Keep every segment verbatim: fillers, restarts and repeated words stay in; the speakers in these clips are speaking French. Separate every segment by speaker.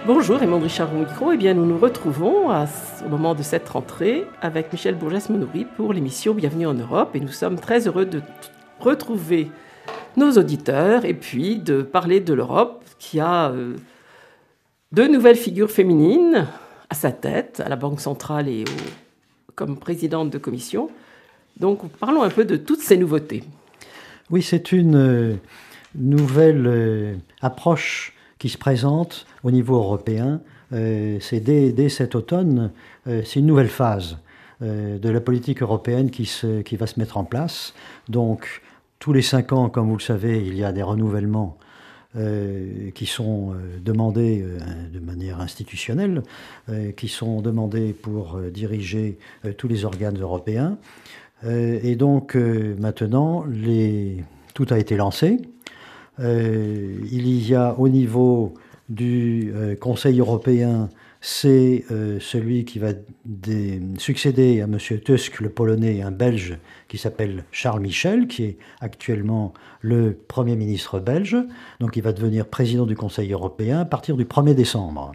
Speaker 1: Bonjour, Raymond Richard au micro. Eh bien, nous nous retrouvons à, au moment de cette rentrée avec Michel Bourgès-Monory pour l'émission Bienvenue en Europe. Et nous sommes très heureux de t- retrouver nos auditeurs et puis de parler de l'Europe qui a euh, deux nouvelles figures féminines à sa tête, à la Banque centrale et au, comme présidente de commission. Donc, parlons un peu de toutes ces nouveautés.
Speaker 2: Oui, c'est une euh, nouvelle euh, approche qui se présente au niveau européen. Euh, c'est dès, dès cet automne, euh, c'est une nouvelle phase euh, de la politique européenne qui, se, qui va se mettre en place. Donc, tous les cinq ans, comme vous le savez, il y a des renouvellements euh, qui sont euh, demandés euh, de manière institutionnelle, euh, qui sont demandés pour euh, diriger euh, tous les organes européens. Euh, et donc, euh, maintenant, les... tout a été lancé. Euh, il y a au niveau du euh, Conseil européen, c'est euh, celui qui va des, succéder à M. Tusk, le Polonais, un Belge qui s'appelle Charles Michel, qui est actuellement le Premier ministre belge. Donc il va devenir président du Conseil européen à partir du premier décembre.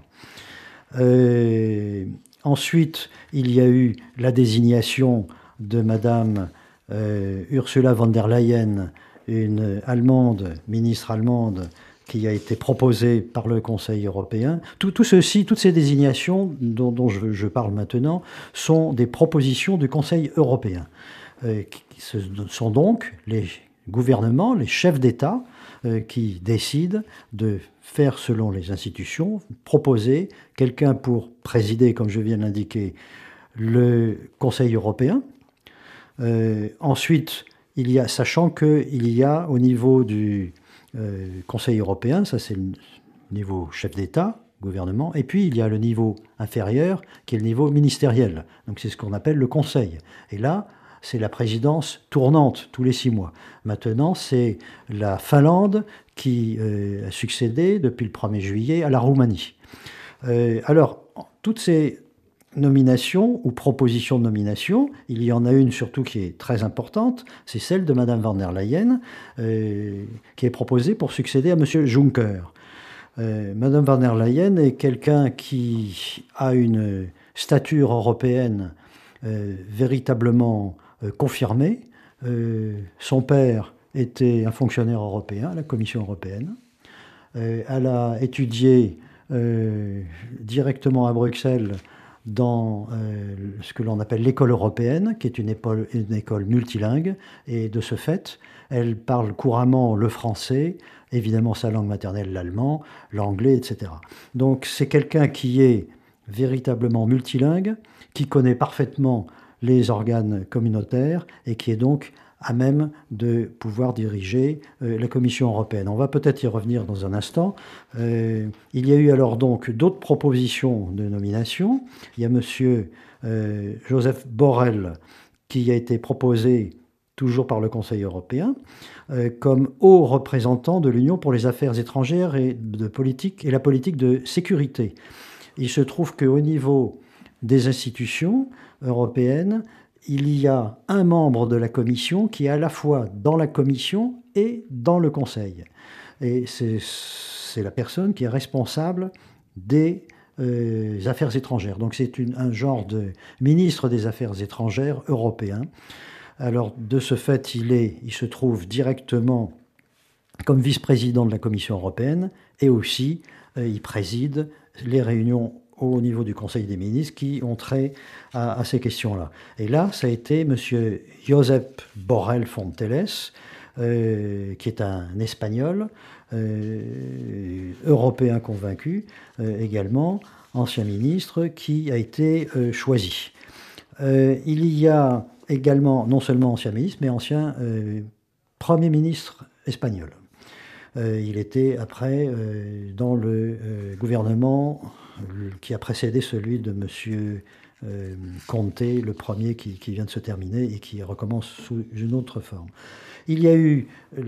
Speaker 2: Euh, ensuite, il y a eu la désignation de Madame euh, Ursula von der Leyen, une Allemande, ministre allemande, qui a été proposée par le Conseil européen. Tout, tout ceci, toutes ces désignations dont, dont je, je parle maintenant, sont des propositions du Conseil européen. Euh, qui, ce sont donc les gouvernements, les chefs d'État, euh, qui décident de faire selon les institutions, proposer quelqu'un pour présider, comme je viens de l'indiquer, le Conseil européen. Euh, ensuite, il y a, sachant qu'il y a au niveau du euh, Conseil européen, ça c'est le niveau chef d'État, gouvernement, et puis il y a le niveau inférieur qui est le niveau ministériel. Donc c'est ce qu'on appelle le Conseil. Et là, c'est la présidence tournante tous les six mois. Maintenant, c'est la Finlande qui euh, a succédé depuis le premier juillet à la Roumanie. Euh, alors, toutes ces nomination ou proposition de nomination, il y en a une surtout qui est très importante, c'est celle de Madame von der Leyen, euh, qui est proposée pour succéder à Monsieur Juncker. Euh, Madame von der Leyen est quelqu'un qui a une stature européenne euh, véritablement euh, confirmée. Euh, son père était un fonctionnaire européen à la Commission européenne. Euh, elle a étudié euh, directement à Bruxelles dans euh, ce que l'on appelle l'école européenne, qui est une école, une école multilingue, et de ce fait, elle parle couramment le français, évidemment sa langue maternelle l'allemand, l'anglais, et cetera. Donc c'est quelqu'un qui est véritablement multilingue, qui connaît parfaitement les organes communautaires, et qui est donc à même de pouvoir diriger euh, la Commission européenne. On va peut-être y revenir dans un instant. Euh, il y a eu alors donc d'autres propositions de nomination. Il y a Monsieur euh, Joseph Borrell qui a été proposé toujours par le Conseil européen euh, comme haut représentant de l'Union pour les affaires étrangères et de politique et la politique de sécurité. Il se trouve qu'au niveau des institutions européennes, il y a un membre de la Commission qui est à la fois dans la Commission et dans le Conseil. Et c'est, c'est la personne qui est responsable des euh, affaires étrangères. Donc c'est une, un genre de ministre des Affaires étrangères européen. Alors de ce fait, il, est, il se trouve directement comme vice-président de la Commission européenne et aussi euh, il préside les réunions au niveau du Conseil des ministres qui ont trait à, à ces questions-là. Et là, ça a été M. Josep Borrell Fonteles, euh, qui est un Espagnol, euh, européen convaincu, euh, également, ancien ministre, qui a été euh, choisi. Euh, il y a également, non seulement ancien ministre, mais ancien euh, Premier ministre espagnol. Euh, il était après euh, dans le euh, gouvernement qui a précédé celui de M. Euh, Conte, le premier qui, qui vient de se terminer et qui recommence sous une autre forme. Il y a eu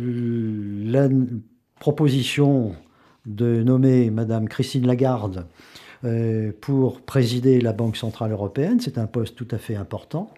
Speaker 2: la proposition de nommer Mme Christine Lagarde euh, pour présider la Banque centrale européenne. C'est un poste tout à fait important.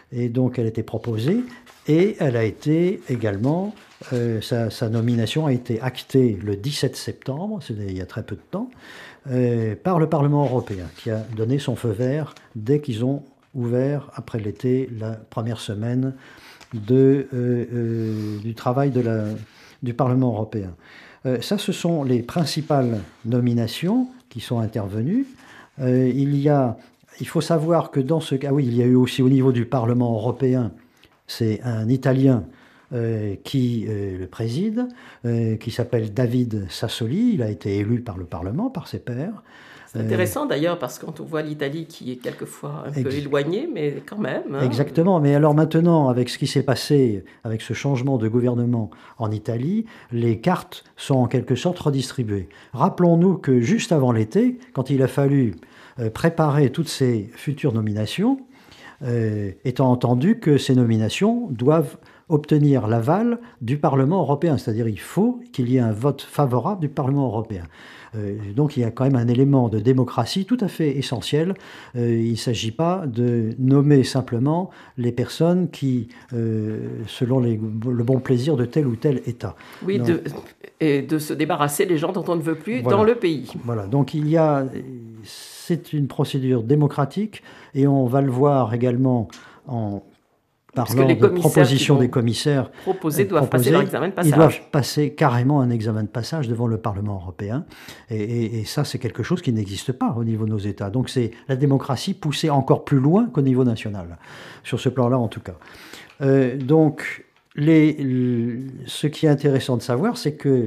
Speaker 2: Et donc, elle a été proposée et elle a été également, euh, sa, sa nomination a été actée le dix-sept septembre, c'est il y a très peu de temps, euh, par le Parlement européen, qui a donné son feu vert dès qu'ils ont ouvert, après l'été, la première semaine de, euh, euh, du travail de la, du Parlement européen. Euh, ça, ce sont les principales nominations qui sont intervenues. Euh, il y a, il faut savoir que dans ce cas, oui, il y a eu aussi au niveau du Parlement européen, c'est un Italien euh, qui euh, le préside, euh, qui s'appelle David Sassoli. Il a été élu par le Parlement, par ses pairs.
Speaker 1: C'est intéressant euh, d'ailleurs, parce que quand on voit l'Italie qui est quelquefois un peu éloignée, mais quand même. Hein.
Speaker 2: Exactement. Mais alors maintenant, avec ce qui s'est passé, avec ce changement de gouvernement en Italie, les cartes sont en quelque sorte redistribuées. Rappelons-nous que juste avant l'été, quand il a fallu euh, préparer toutes ces futures nominations, euh, étant entendu que ces nominations doivent obtenir l'aval du Parlement européen, c'est-à-dire il faut qu'il y ait un vote favorable du Parlement européen. Euh, donc il y a quand même un élément de démocratie tout à fait essentiel. Euh, il ne s'agit pas de nommer simplement les personnes qui, euh, selon les, le bon plaisir de tel ou tel État.
Speaker 1: Oui,
Speaker 2: donc,
Speaker 1: de, et de se débarrasser des gens dont on ne veut plus
Speaker 2: voilà,
Speaker 1: dans le pays.
Speaker 2: Voilà, donc il y a... C'est une procédure démocratique et on va le voir également en parlant de proposition des commissaires.
Speaker 1: Proposés doivent proposés, passer leur examen de passage.
Speaker 2: Ils doivent passer carrément un examen de passage devant le Parlement européen. Et, et, et ça, c'est quelque chose qui n'existe pas au niveau de nos États. Donc c'est la démocratie poussée encore plus loin qu'au niveau national, sur ce plan-là en tout cas. Euh, donc les, les, ce qui est intéressant de savoir, c'est que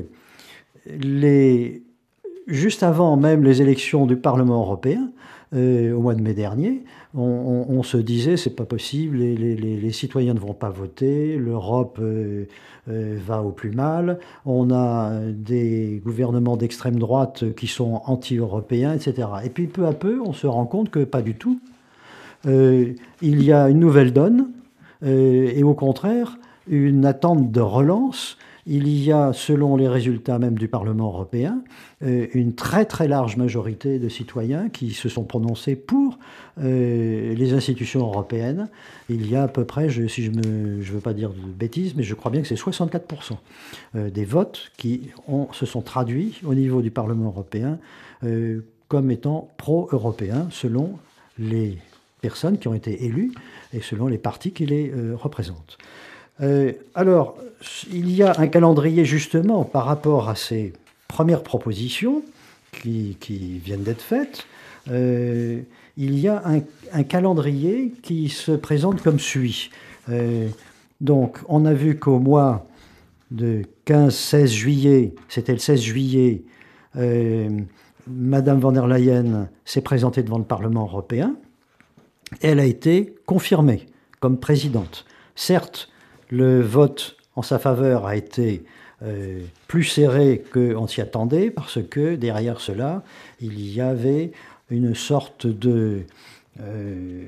Speaker 2: les... Juste avant même les élections du Parlement européen, euh, au mois de mai dernier, on, on, on se disait c'est pas possible, les, les, les citoyens ne vont pas voter, l'Europe euh, euh, va au plus mal, on a des gouvernements d'extrême droite qui sont anti-européens, et cetera. Et puis peu à peu, on se rend compte que pas du tout. Euh, il y a une nouvelle donne, euh, et au contraire, une attente de relance. Il y a, selon les résultats même du Parlement européen, euh, une très très large majorité de citoyens qui se sont prononcés pour euh, les institutions européennes. Il y a à peu près, je, si je ne veux pas dire de bêtises, mais je crois bien que c'est soixante-quatre pour cent euh, des votes qui ont, se sont traduits au niveau du Parlement européen euh, comme étant pro-européens, selon les personnes qui ont été élues et selon les partis qui les euh, représentent. Euh, alors, il y a un calendrier justement par rapport à ces premières propositions qui, qui viennent d'être faites. Euh, il y a un, un calendrier qui se présente comme suit. Euh, donc, on a vu qu'au mois de quinze seize juillet, c'était le seize juillet, euh, Madame von der Leyen s'est présentée devant le Parlement européen. Elle a été confirmée comme présidente. Certes, le vote en sa faveur a été euh, plus serré qu'on s'y attendait parce que derrière cela, il y avait une sorte de... Euh,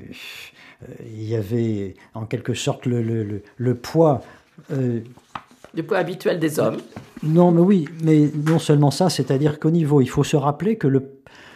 Speaker 2: il y avait en quelque sorte le, le, le, le poids... Euh,
Speaker 1: le poids habituel des hommes.
Speaker 2: Non, mais oui, mais non seulement ça, c'est-à-dire qu'au niveau, il faut se rappeler que le...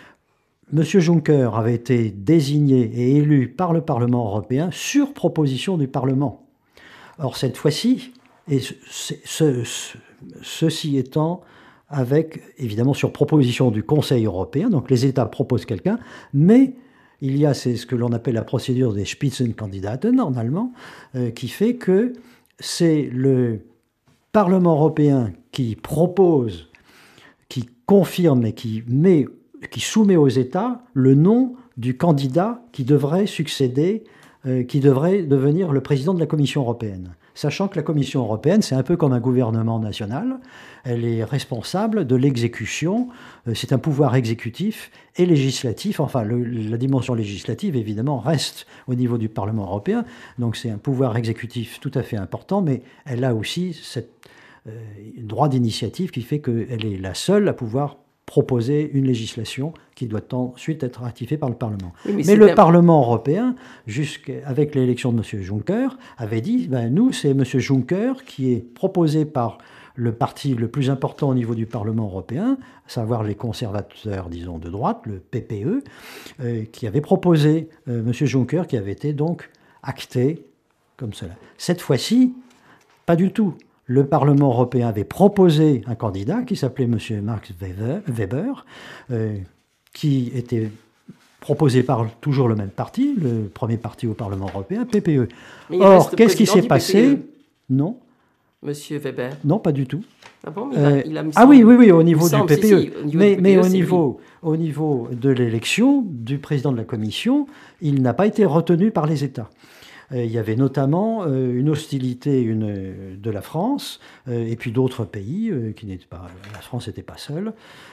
Speaker 2: M. Juncker avait été désigné et élu par le Parlement européen sur proposition du Parlement. Or, cette fois-ci, et ce, ce, ce, ceci étant avec, évidemment, sur proposition du Conseil européen, donc les États proposent quelqu'un, mais il y a c'est ce que l'on appelle la procédure des Spitzenkandidaten en allemand, euh, qui fait que c'est le Parlement européen qui propose, qui confirme et qui, met, qui soumet aux États le nom du candidat qui devrait succéder qui devrait devenir le président de la Commission européenne. Sachant que la Commission européenne, c'est un peu comme un gouvernement national, elle est responsable de l'exécution, c'est un pouvoir exécutif et législatif, enfin le, la dimension législative évidemment reste au niveau du Parlement européen, donc c'est un pouvoir exécutif tout à fait important, mais elle a aussi ce euh, droit d'initiative qui fait qu'elle est la seule à pouvoir proposer une législation qui doit ensuite être ratifiée par le Parlement. Oui, mais mais le un... Parlement européen, jusqu'avec l'élection de M. Juncker, avait dit ben, nous, c'est M. Juncker qui est proposé par le parti le plus important au niveau du Parlement européen, à savoir les conservateurs, disons, de droite, le P P E, euh, qui avait proposé euh, M. Juncker, qui avait été donc acté comme cela. Cette fois-ci, pas du tout. Le Parlement européen avait proposé un candidat qui s'appelait M. Max Weber, Weber euh, qui était proposé par toujours le même parti, le premier parti au Parlement européen, P P E. Or, qu'est-ce qui s'est passé? Non.
Speaker 1: Monsieur Weber?
Speaker 2: Non, pas du tout.
Speaker 1: Ah bon, il a,
Speaker 2: euh,
Speaker 1: il a,
Speaker 2: ah oui, oui, oui, au niveau du P P E.
Speaker 1: Si, si, au niveau
Speaker 2: mais
Speaker 1: du P P E,
Speaker 2: mais au, niveau, au niveau de l'élection du président de la Commission, il n'a pas été retenu par les États. Euh, il y avait notamment euh, une hostilité une, euh, de la France euh, et puis d'autres pays, euh, qui n'étaient pas, la France n'était pas seule.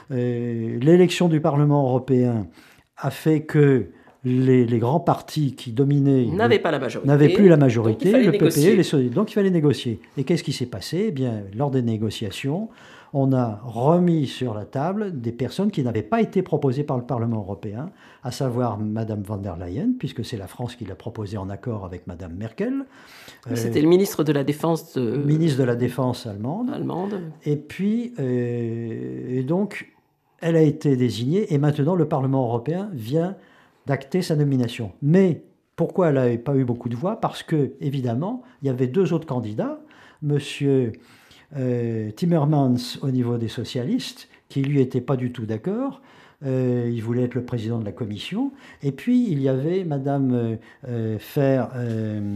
Speaker 2: Euh, l'élection du Parlement européen a fait que les, les grands partis qui dominaient
Speaker 1: n'avaient pas la majorité,
Speaker 2: n'avaient plus la majorité, le P P E, les solidaires. Donc il fallait négocier. Et qu'est-ce qui s'est passé? Eh bien, lors des négociations, on a remis sur la table des personnes qui n'avaient pas été proposées par le Parlement européen, à savoir Madame von der Leyen, puisque c'est la France qui l'a proposée en accord avec Madame Merkel.
Speaker 1: C'était euh, le ministre de la Défense de...
Speaker 2: ministre de la Défense allemande.
Speaker 1: allemande.
Speaker 2: Et puis, euh, et donc, elle a été désignée, et maintenant le Parlement européen vient d'acter sa nomination. Mais pourquoi elle n'avait pas eu beaucoup de voix? Parce que, évidemment, il y avait deux autres candidats, Monsieur euh, Timmermans au niveau des socialistes, qui lui n'était pas du tout d'accord. Euh, il voulait être le président de la Commission. Et puis, il y avait Madame euh, Fer... Euh,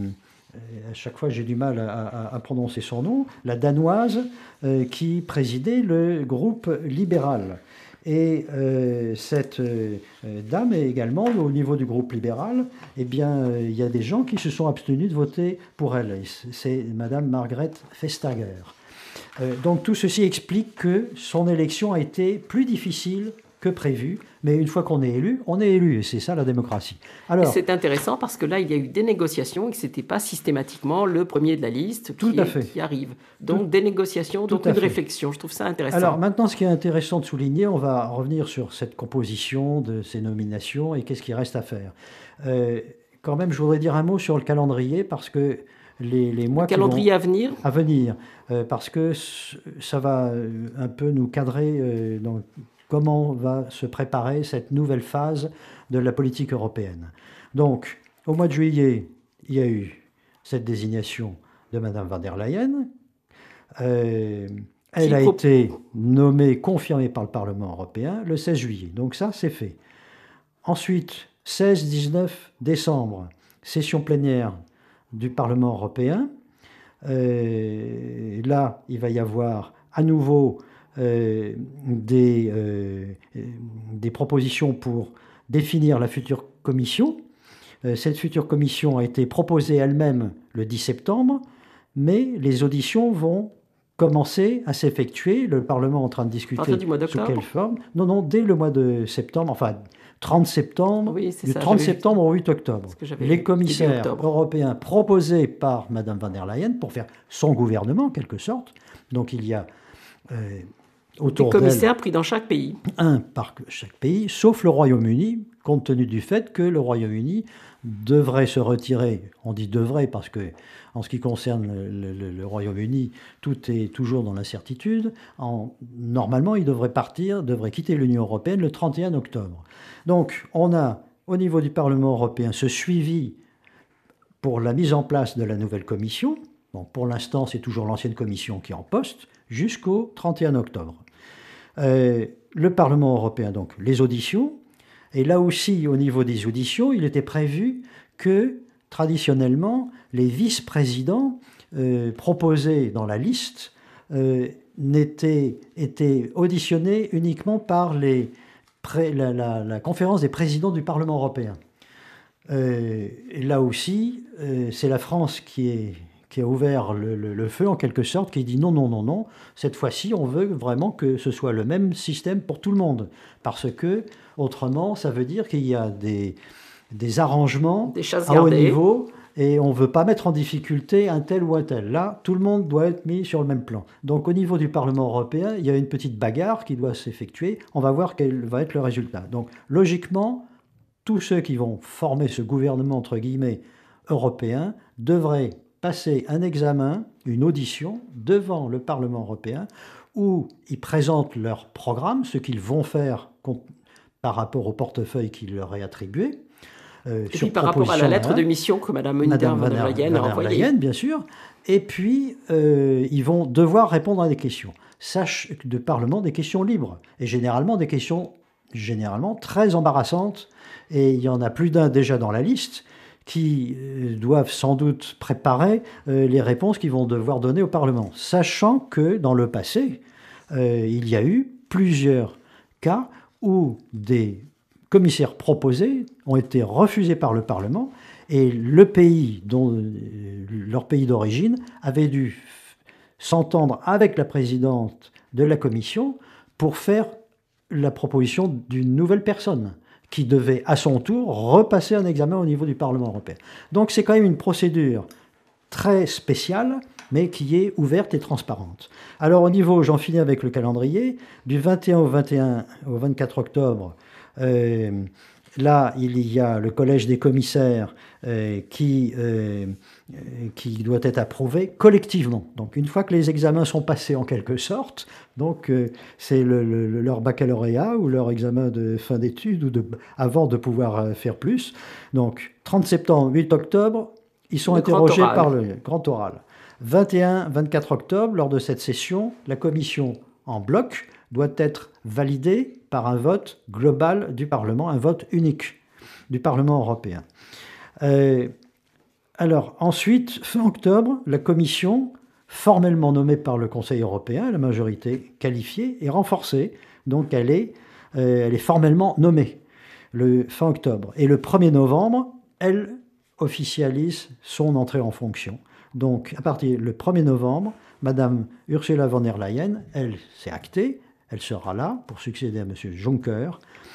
Speaker 2: à chaque fois j'ai du mal à, à, à prononcer son nom, la danoise euh, qui présidait le groupe libéral. Et euh, cette euh, dame est également, au niveau du groupe libéral, eh bien, euh, il y a des gens qui se sont abstenus de voter pour elle. C'est Madame Margrethe Vestager. Euh, donc tout ceci explique que son élection a été plus difficile que prévu, mais une fois qu'on est élu, on est élu, et c'est ça la démocratie.
Speaker 1: Alors, c'est intéressant parce que là, il y a eu des négociations et que ce n'était pas systématiquement le premier de la liste qui,
Speaker 2: tout à fait.
Speaker 1: qui arrive. Donc
Speaker 2: tout,
Speaker 1: des négociations, donc une
Speaker 2: fait.
Speaker 1: réflexion, je trouve ça intéressant.
Speaker 2: Alors maintenant, ce qui est intéressant de souligner, on va revenir sur cette composition de ces nominations et qu'est-ce qui reste à faire. Euh, quand même, je voudrais dire un mot sur le calendrier parce que les, les mois
Speaker 1: le calendrier
Speaker 2: vont,
Speaker 1: à venir
Speaker 2: à venir, euh, parce que ça va un peu nous cadrer euh, dans comment va se préparer cette nouvelle phase de la politique européenne. Donc, au mois de juillet, il y a eu cette désignation de Madame von der Leyen. Euh, elle a été nommée, confirmée par le Parlement européen le seize juillet. Donc ça, c'est fait. Ensuite, seize dix-neuf décembre, session plénière du Parlement européen. Euh, là, il va y avoir à nouveau Euh, des, euh, des propositions pour définir la future commission. Euh, cette future commission a été proposée elle-même le dix septembre, mais les auditions vont commencer à s'effectuer. Le Parlement est en train de discuter
Speaker 1: du mois
Speaker 2: sous quelle forme. Non, non, dès le mois de septembre, enfin trente septembre,
Speaker 1: oui,
Speaker 2: du
Speaker 1: ça,
Speaker 2: trente septembre au huit octobre. Les commissaires européens proposés par Madame von der Leyen pour faire son gouvernement, en quelque sorte. Donc il y a... Euh,
Speaker 1: Autour des commissaires pris dans chaque pays.
Speaker 2: Un par chaque pays, sauf le Royaume-Uni, compte tenu du fait que le Royaume-Uni devrait se retirer. On dit devrait parce que, en ce qui concerne le, le, le Royaume-Uni, tout est toujours dans l'incertitude. Normalement, il devrait partir, devrait quitter l'Union européenne le trente et un octobre. Donc, on a, au niveau du Parlement européen, ce suivi pour la mise en place de la nouvelle commission. Bon, pour l'instant, c'est toujours l'ancienne commission qui est en poste, jusqu'au trente et un octobre. Euh, le Parlement européen, donc, les auditions. Et là aussi, au niveau des auditions, il était prévu que, traditionnellement, les vice-présidents euh, proposés dans la liste euh, n'étaient, étaient auditionnés uniquement par les, pré, la, la, la conférence des présidents du Parlement européen. Euh, et là aussi, euh, c'est la France qui est... qui a ouvert le, le, le feu en quelque sorte, qui dit non, non, non, non, cette fois-ci on veut vraiment que ce soit le même système pour tout le monde, parce que autrement ça veut dire qu'il y a des, des arrangements
Speaker 1: des
Speaker 2: à haut niveau et on ne veut pas mettre en difficulté un tel ou un tel. Là, tout le monde doit être mis sur le même plan. Donc au niveau du Parlement européen, il y a une petite bagarre qui doit s'effectuer, on va voir quel va être le résultat. Donc logiquement, tous ceux qui vont former ce gouvernement entre guillemets européen devraient passer un examen, une audition devant le Parlement européen où ils présentent leur programme, ce qu'ils vont faire par rapport au portefeuille qui leur est attribué. euh,
Speaker 1: Et
Speaker 2: sur
Speaker 1: puis par rapport à la lettre de mission que Mme Madame von der Leyen a envoyée.
Speaker 2: Leyen, bien sûr. Et puis, euh, ils vont devoir répondre à des questions. Sache que le Parlement, des questions libres. Et généralement, des questions généralement très embarrassantes. Et il y en a plus d'un déjà dans la liste qui euh, doivent sans doute préparer euh, les réponses qu'ils vont devoir donner au Parlement. Sachant que dans le passé, euh, il y a eu plusieurs cas où des commissaires proposés ont été refusés par le Parlement et le pays, dont, euh, leur pays d'origine, avait dû s'entendre avec la présidente de la commission pour faire la proposition d'une nouvelle personne qui devait à son tour repasser un examen au niveau du Parlement européen. Donc c'est quand même une procédure très spéciale, mais qui est ouverte et transparente. Alors au niveau, j'en finis avec le calendrier, du vingt et un au vingt et un au vingt-quatre octobre, euh, là il y a le collège des commissaires euh, qui, euh, qui doit être approuvé collectivement. Donc une fois que les examens sont passés en quelque sorte, donc euh, c'est le, le, leur baccalauréat ou leur examen de fin d'études ou de, avant de pouvoir faire plus. Donc trente septembre, huit octobre, ils sont
Speaker 1: le
Speaker 2: interrogés par le grand oral. vingt et un vingt-quatre octobre, lors de cette session, la commission en bloc doit être validée par un vote global du Parlement, un vote unique du Parlement européen. Euh, alors ensuite, fin octobre, la commission, formellement nommée par le Conseil européen, la majorité qualifiée, est renforcée, donc elle est, euh, elle est formellement nommée le fin octobre. Et le premier novembre, elle officialise son entrée en fonction. Donc, à partir du premier novembre, Madame Ursula von der Leyen, elle s'est actée, elle sera là pour succéder à Monsieur Juncker.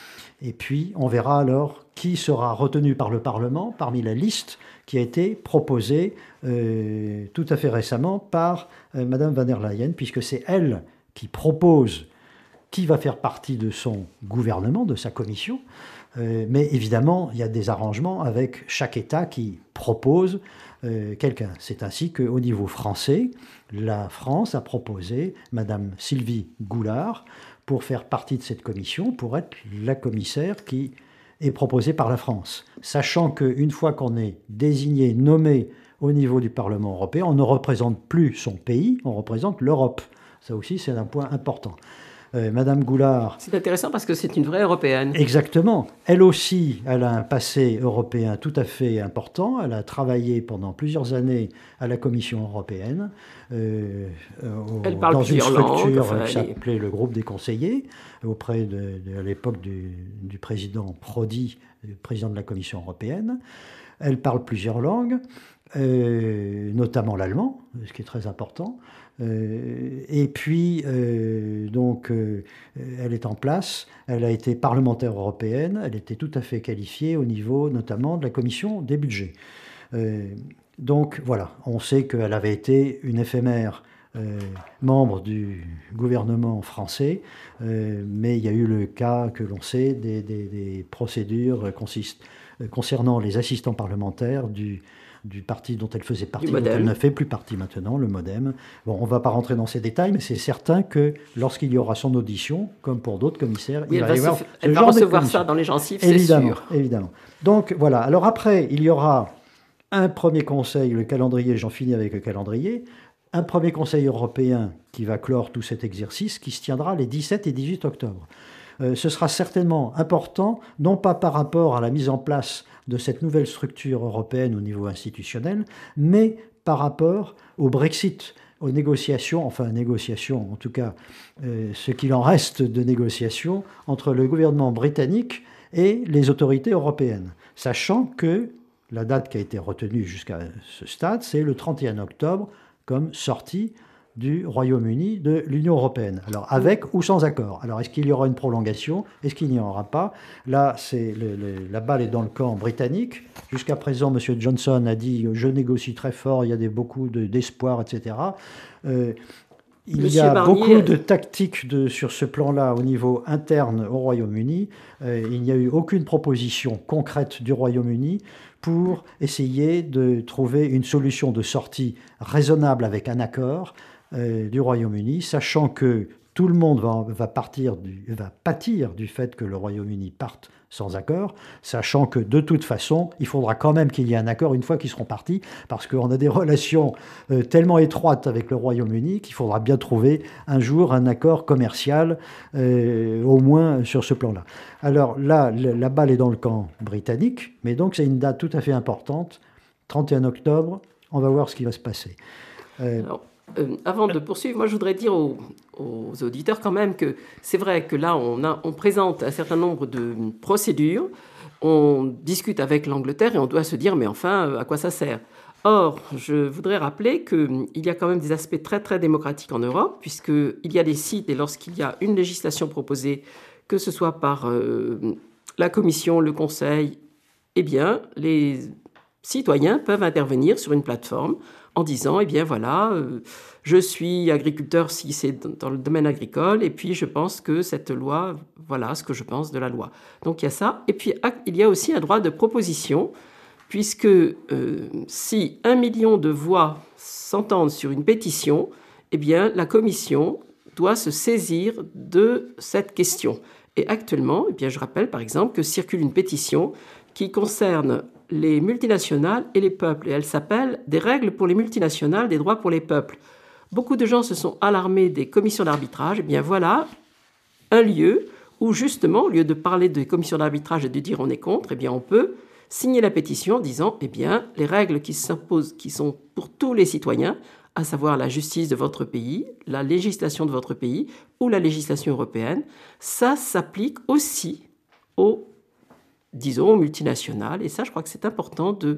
Speaker 2: Et puis, on verra alors qui sera retenu par le Parlement parmi la liste qui a été proposée euh, tout à fait récemment par euh, Madame von der Leyen, puisque c'est elle qui propose qui va faire partie de son gouvernement, de sa commission. Euh, mais évidemment, il y a des arrangements avec chaque État qui propose euh, quelqu'un. C'est ainsi qu'au niveau français, la France a proposé Madame Sylvie Goulard pour faire partie de cette commission, pour être la commissaire qui est proposée par la France. Sachant qu'une fois qu'on est désigné, nommé au niveau du Parlement européen, on ne représente plus son pays, on représente l'Europe. Ça aussi, c'est un point important. Euh, Madame Goulard...
Speaker 1: C'est intéressant parce que c'est une vraie européenne.
Speaker 2: Exactement. Elle aussi, elle a un passé européen tout à fait important. Elle a travaillé pendant plusieurs années à la Commission européenne, euh, au,
Speaker 1: elle parle
Speaker 2: dans une structure
Speaker 1: langues, enfin,
Speaker 2: qui s'appelait le groupe des conseillers, auprès de, de à l'époque du, du président Prodi, le président de la Commission européenne. Elle parle plusieurs langues, euh, notamment l'allemand, ce qui est très important. Euh, et puis, euh, donc, euh, elle est en place, elle a été parlementaire européenne, elle était tout à fait qualifiée au niveau notamment de la commission des budgets. Euh, donc voilà, on sait qu'elle avait été une éphémère euh, membre du gouvernement français, euh, mais il y a eu le cas que l'on sait des, des, des procédures consist, euh, concernant les assistants parlementaires du du parti dont elle faisait partie, dont elle ne fait plus partie maintenant, le MoDem. Bon, on ne va pas rentrer dans ces détails, mais c'est certain que lorsqu'il y aura son audition, comme pour d'autres commissaires,
Speaker 1: oui,
Speaker 2: il va
Speaker 1: va
Speaker 2: y avoir
Speaker 1: se,
Speaker 2: ce
Speaker 1: elle
Speaker 2: genre
Speaker 1: va recevoir
Speaker 2: de
Speaker 1: ça dans les gencives, c'est
Speaker 2: évidemment,
Speaker 1: sûr.
Speaker 2: Évidemment. Donc voilà. Alors après, il y aura un premier conseil, le calendrier, j'en finis avec le calendrier, un premier conseil européen qui va clore tout cet exercice, qui se tiendra les dix-sept et dix-huit octobre. Euh, ce sera certainement important, non pas par rapport à la mise en place de cette nouvelle structure européenne au niveau institutionnel, mais par rapport au Brexit, aux négociations, enfin négociations, en tout cas euh, ce qu'il en reste de négociations entre le gouvernement britannique et les autorités européennes. Sachant que la date qui a été retenue jusqu'à ce stade, c'est le trente et un octobre comme sortie du Royaume-Uni de l'Union européenne. Alors, avec ou sans accord. Alors, est-ce qu'il y aura une prolongation? Est-ce qu'il n'y en aura pas? Là, c'est le, le, la balle est dans le camp britannique. Jusqu'à présent, M. Johnson a dit « je négocie très fort, il y a des, beaucoup de, d'espoir, et cetera euh, » Il Monsieur y a Barnier... beaucoup de tactiques de, sur ce plan-là au niveau interne au Royaume-Uni. Euh, il n'y a eu aucune proposition concrète du Royaume-Uni pour essayer de trouver une solution de sortie raisonnable avec un accord Euh, du Royaume-Uni, sachant que tout le monde va, va, partir du, va pâtir du fait que le Royaume-Uni parte sans accord, sachant que de toute façon, il faudra quand même qu'il y ait un accord une fois qu'ils seront partis, parce qu'on a des relations euh, tellement étroites avec le Royaume-Uni qu'il faudra bien trouver un jour un accord commercial, euh, au moins sur ce plan-là. Alors là, la balle est dans le camp britannique, mais donc c'est une date tout à fait importante, trente et un octobre, on va voir ce qui va se passer.
Speaker 1: Euh... Alors, euh, avant de poursuivre, moi je voudrais dire aux, aux auditeurs quand même que c'est vrai que là on, a, on présente un certain nombre de procédures, on discute avec l'Angleterre et on doit se dire mais enfin à quoi ça sert ? Or, je voudrais rappeler qu'il y a quand même des aspects très très démocratiques en Europe, puisqu'il y a des sites et lorsqu'il y a une législation proposée, que ce soit par euh, la Commission, le Conseil, eh bien les citoyens peuvent intervenir sur une plateforme en disant, eh bien voilà, euh, je suis agriculteur si c'est dans le domaine agricole, et puis je pense que cette loi, voilà ce que je pense de la loi. Donc il y a ça. Et puis il y a aussi un droit de proposition, puisque euh, si un million de voix s'entendent sur une pétition, eh bien la Commission doit se saisir de cette question. Et actuellement, eh bien, je rappelle par exemple que circule une pétition qui concerne les multinationales et les peuples. Et elle s'appelle « Des règles pour les multinationales, des droits pour les peuples ». Beaucoup de gens se sont alarmés des commissions d'arbitrage. Eh bien voilà un lieu où justement, au lieu de parler des commissions d'arbitrage et de dire on est contre, eh bien on peut signer la pétition en disant eh bien les règles qui s'imposent, qui sont pour tous les citoyens, à savoir la justice de votre pays, la législation de votre pays ou la législation européenne, ça s'applique aussi aux disons, multinationales. Et ça, je crois que c'est important de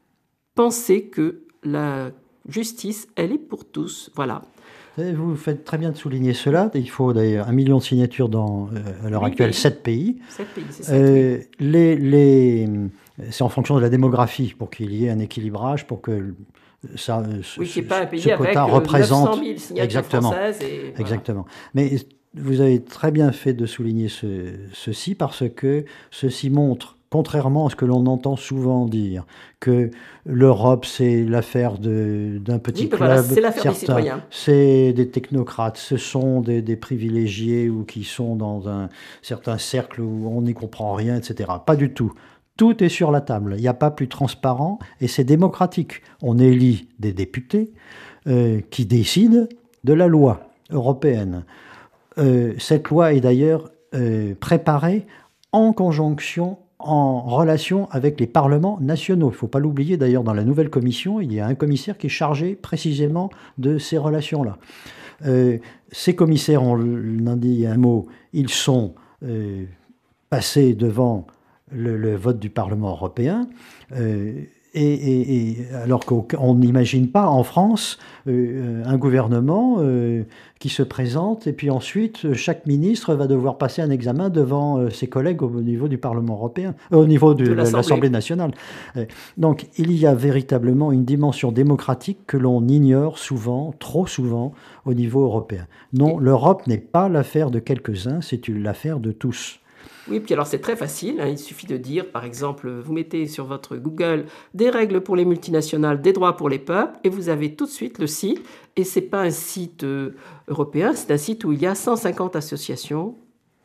Speaker 1: penser que la justice, elle est pour tous. Voilà.
Speaker 2: Vous faites très bien de souligner cela. Il faut d'ailleurs un million de signatures dans, euh, à l'heure actuelle, pays. sept pays.
Speaker 1: Sept pays, c'est ça.
Speaker 2: Euh, les, les, c'est en fonction de la démographie pour qu'il y ait un équilibrage, pour que ça, ce,
Speaker 1: oui, qu'il n'y ait pas un pays
Speaker 2: ce
Speaker 1: avec
Speaker 2: quota représente
Speaker 1: neuf cent mille signatures
Speaker 2: exactement,
Speaker 1: françaises. Et, voilà.
Speaker 2: Exactement. Mais vous avez très bien fait de souligner ce, ceci parce que ceci montre, contrairement à ce que l'on entend souvent dire, que l'Europe c'est l'affaire de, d'un petit
Speaker 1: oui,
Speaker 2: club,
Speaker 1: voilà, c'est l'affaire
Speaker 2: certains,
Speaker 1: des citoyens.
Speaker 2: C'est des technocrates, ce sont des, des privilégiés ou qui sont dans un certain cercle où on n'y comprend rien, et cetera. Pas du tout. Tout est sur la table. Il n'y a pas plus transparent et c'est démocratique. On élit des députés euh, qui décident de la loi européenne. Euh, cette loi est d'ailleurs euh, préparée en conjonction, en relation avec les parlements nationaux. Il ne faut pas l'oublier d'ailleurs, dans la nouvelle commission, il y a un commissaire qui est chargé précisément de ces relations-là. Euh, ces commissaires, on en dit un mot, ils sont euh, passés devant le, le vote du Parlement européen. Euh, Et, et, et alors qu'on n'imagine pas en France euh, un gouvernement euh, qui se présente et puis ensuite chaque ministre va devoir passer un examen devant euh, ses collègues au niveau du Parlement européen, euh, au niveau de, de l'Assemblée. l'Assemblée nationale. Euh, donc il y a véritablement une dimension démocratique que l'on ignore souvent, trop souvent, au niveau européen. Non, l'Europe n'est pas l'affaire de quelques-uns, c'est une l'affaire de tous.
Speaker 1: Oui, puis alors c'est très facile, hein, il suffit de dire, par exemple, vous mettez sur votre Google des règles pour les multinationales, des droits pour les peuples, et vous avez tout de suite le site, et ce n'est pas un site euh, européen, c'est un site où il y a cent cinquante associations,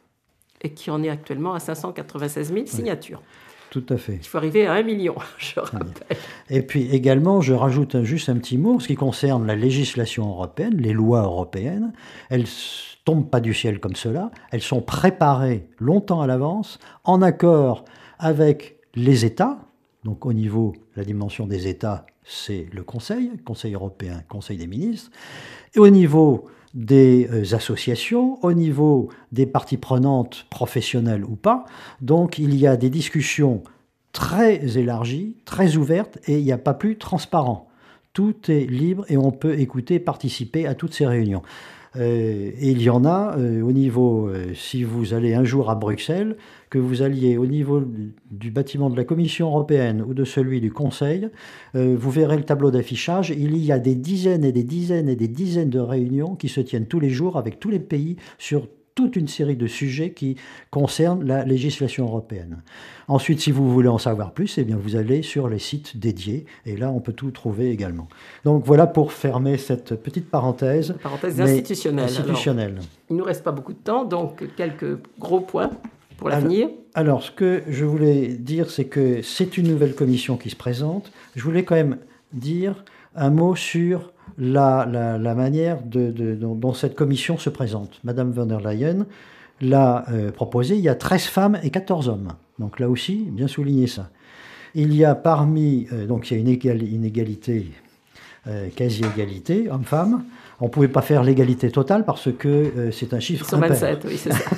Speaker 1: et qui en est actuellement à cinq cent quatre-vingt-seize mille signatures.
Speaker 2: Oui, tout à fait.
Speaker 1: Il faut arriver à un million, je rappelle.
Speaker 2: Et puis également, je rajoute un, juste un petit mot, en ce qui concerne la législation européenne, les lois européennes, elles tombent pas du ciel comme cela, elles sont préparées longtemps à l'avance, en accord avec les États, donc au niveau, la dimension des États, c'est le Conseil, Conseil européen, Conseil des ministres, et au niveau des euh, associations, au niveau des parties prenantes, professionnelles ou pas, donc il y a des discussions très élargies, très ouvertes, et il n'y a pas plus transparent. Tout est libre et on peut écouter, participer à toutes ces réunions. Euh, et il y en a euh, au niveau, euh, si vous allez un jour à Bruxelles, que vous alliez au niveau du, du bâtiment de la Commission européenne ou de celui du Conseil, euh, vous verrez le tableau d'affichage. Il y a des dizaines et des dizaines et des dizaines de réunions qui se tiennent tous les jours avec tous les pays sur toute une série de sujets qui concernent la législation européenne. Ensuite, si vous voulez en savoir plus, eh bien, vous allez sur les sites dédiés, et là, on peut tout trouver également. Donc voilà pour fermer cette petite parenthèse.
Speaker 1: Parenthèse institutionnelle.
Speaker 2: institutionnelle.
Speaker 1: Alors, il ne nous reste pas beaucoup de temps, donc quelques gros points pour l'avenir.
Speaker 2: Alors, alors, ce que je voulais dire, c'est que c'est une nouvelle commission qui se présente. Je voulais quand même dire un mot sur la, la, la manière de, de, dont, dont cette commission se présente. Madame von der Leyen l'a euh, proposé, il y a treize femmes et quatorze hommes. Donc là aussi, bien souligner ça. Il y a parmi, euh, donc il y a une, égal, une égalité, euh, quasi-égalité, hommes-femmes. On ne pouvait pas faire l'égalité totale parce que euh, c'est un chiffre impair.
Speaker 1: Ils sont vingt-sept, oui, c'est ça.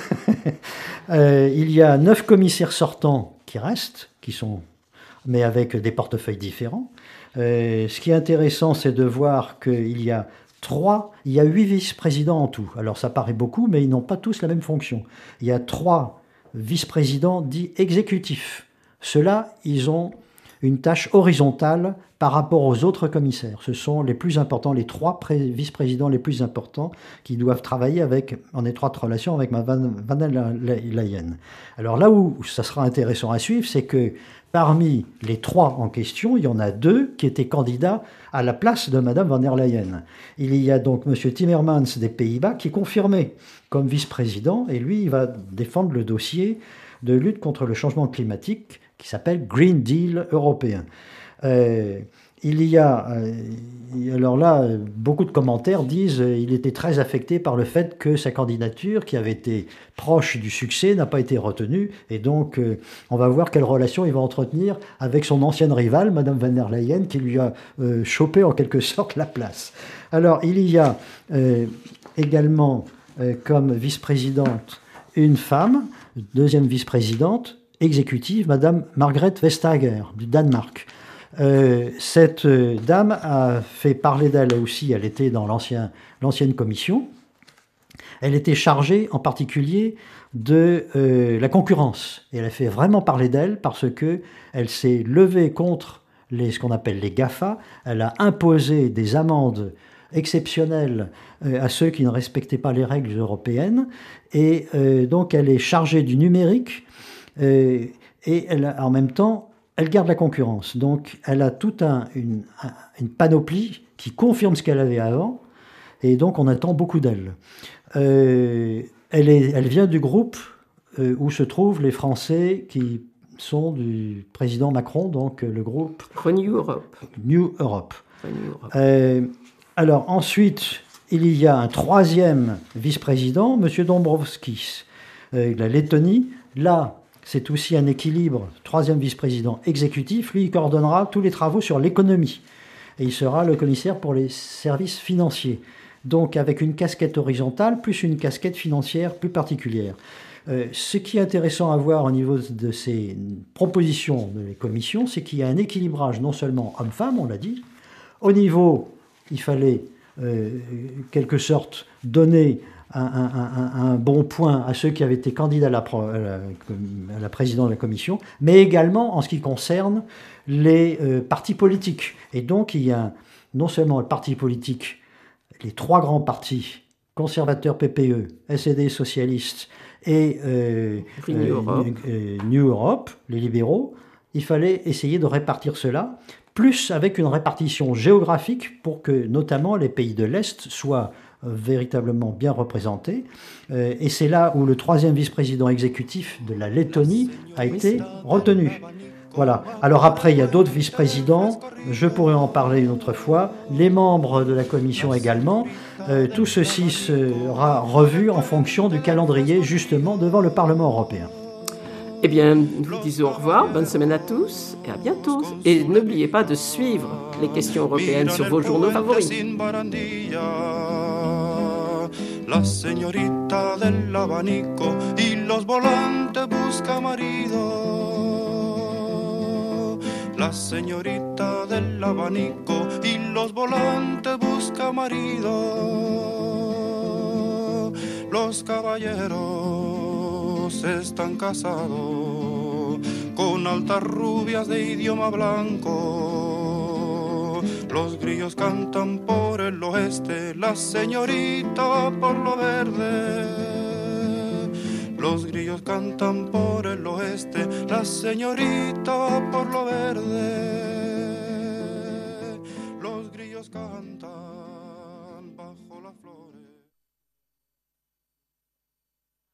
Speaker 2: euh, il y a neuf commissaires sortants qui restent, qui sont, mais avec des portefeuilles différents. Euh, ce qui est intéressant, c'est de voir qu'il y a trois, il y a huit vice-présidents en tout. Alors ça paraît beaucoup, mais ils n'ont pas tous la même fonction. Il y a trois vice-présidents dits exécutifs. Ceux-là, ils ont une tâche horizontale par rapport aux autres commissaires. Ce sont les plus importants, les trois vice-présidents les plus importants qui doivent travailler avec, en étroite relation avec Mme von der Leyen. Alors là où ça sera intéressant à suivre, c'est que parmi les trois en question, il y en a deux qui étaient candidats à la place de Mme von der Leyen. Il y a donc M. Timmermans des Pays-Bas qui est confirmé comme vice-président, et lui, il va défendre le dossier de lutte contre le changement climatique qui s'appelle Green Deal européen. Euh, il y a, euh, alors là, beaucoup de commentaires disent qu'il euh, était très affecté par le fait que sa candidature, qui avait été proche du succès, n'a pas été retenue. Et donc, euh, on va voir quelle relation il va entretenir avec son ancienne rivale, Mme von der Leyen, qui lui a euh, chopé en quelque sorte la place. Alors, il y a euh, également euh, comme vice-présidente une femme, deuxième vice-présidente, exécutive, Madame Margrethe Vestager, du Danemark. Euh, cette euh, dame a fait parler d'elle aussi, elle était dans l'ancien, l'ancienne commission. Elle était chargée en particulier de euh, la concurrence. Et elle a fait vraiment parler d'elle parce qu'elle s'est levée contre les, ce qu'on appelle les GAFA. Elle a imposé des amendes exceptionnelles euh, à ceux qui ne respectaient pas les règles européennes. Et euh, donc elle est chargée du numérique. Euh, et elle a, en même temps, elle garde la concurrence. Donc, elle a toute un, une, un, une panoplie qui confirme ce qu'elle avait avant. Et donc, on attend beaucoup d'elle. Euh, elle, est, elle vient du groupe euh, où se trouvent les Français qui sont du président Macron, donc le groupe
Speaker 1: Renew Europe.
Speaker 2: New Europe.
Speaker 1: Renew Europe.
Speaker 2: Euh, alors, ensuite, il y a un troisième vice-président, M. Dombrovskis, euh, de la Lettonie. Là, c'est aussi un équilibre, troisième vice-président exécutif. Lui, il coordonnera tous les travaux sur l'économie. Et il sera le commissaire pour les services financiers. Donc, avec une casquette horizontale, plus une casquette financière plus particulière. Euh, ce qui est intéressant à voir au niveau de ces propositions de la commission, c'est qu'il y a un équilibrage non seulement homme-femme, on l'a dit. Au niveau, il fallait, euh, quelque sorte, donner Un, un, un bon point à ceux qui avaient été candidats à la, à la, à la présidence de la commission, mais également en ce qui concerne les euh, partis politiques. Et donc, il y a non seulement le parti politique, les trois grands partis, conservateurs, P P E, S E D, socialistes, et euh,
Speaker 1: New,
Speaker 2: euh,
Speaker 1: Europe.
Speaker 2: Euh, New Europe, les libéraux, il fallait essayer de répartir cela, plus avec une répartition géographique pour que notamment les pays de l'Est soient véritablement bien représenté. Euh, et c'est là où le troisième vice-président exécutif de la Lettonie a été retenu. Voilà. Alors après, il y a d'autres vice-présidents, je pourrais en parler une autre fois, les membres de la commission également. Euh, tout ceci sera revu en fonction du calendrier, justement, devant le Parlement européen.
Speaker 1: Eh bien, nous vous disons au revoir, bonne semaine à tous et à bientôt. Et n'oubliez pas de suivre les questions européennes sur vos journaux favoris.
Speaker 3: La señorita del abanico y los volantes busca marido. La señorita del abanico y los volantes busca marido. Los caballeros están casados con altas rubias de idioma blanco. Los grillos cantan por el oeste, la señorita por lo verde. Los grillos cantan por el oeste, la señorita por lo verde. Los grillos cantan.